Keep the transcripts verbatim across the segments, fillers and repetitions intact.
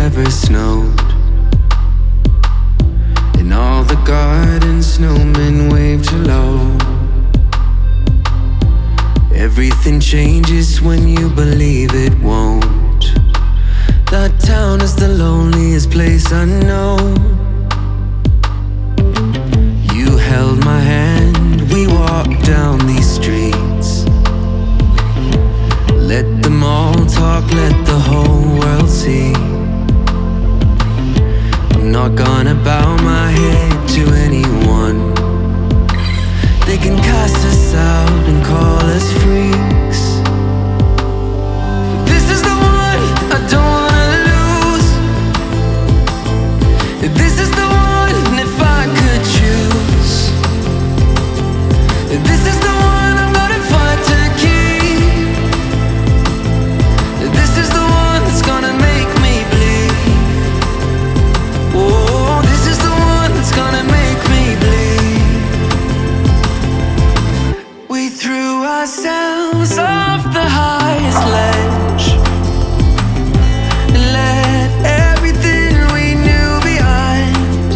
never snowed, and all the garden snowmen waved hello. Everything changes when you believe it won't. That town is the loneliest place I know. You held my hand, we walked down these streets. Let them all talk, let the whole world see. I'm not gonna bow my head to anyone. They can cast us out and call us freaks. This is the one I don't wanna lose. This is the one if I could choose. This is the one I'm gonna fight to keep. This is the one that's gonna make me bleed. Oh, this is the one that's gonna make me bleed. We threw ourselves off the highest ledge and let everything we knew behind.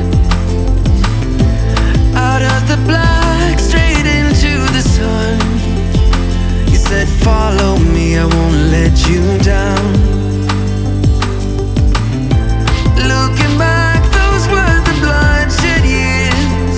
Out of the black, straight into the sun. You said, follow me, I won't let you down. Looking back, those were the bloodshed years.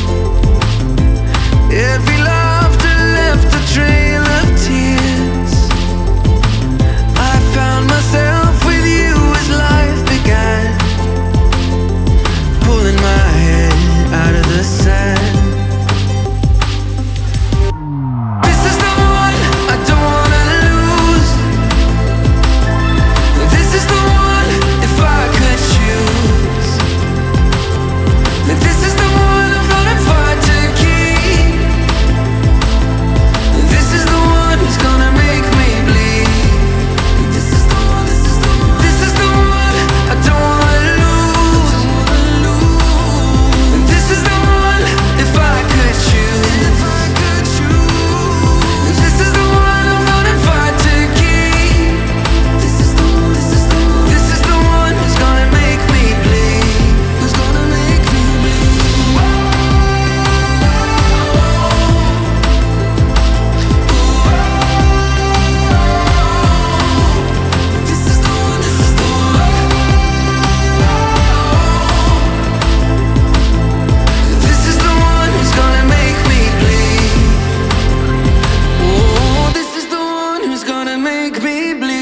Every laughter left a trail of tears. I found myself with you as life began, pulling my head out of the sand. This is the one I don't wanna lose. This is the one if I could choose. This is the one I'm gonna fight to keep. This is the one who's gonna make me bleed. This is the one, this is the one, this is the one I don't wanna lose. This is the one if I could choose. This is the one I'm gonna fight to keep. This is the one, this is the one, this is the one who's gonna make me bleed. Who's gonna make me bleed. This is the one, this is the one. This is the one who's gonna make me bleed. Oh, this is the one who's gonna make me bleed.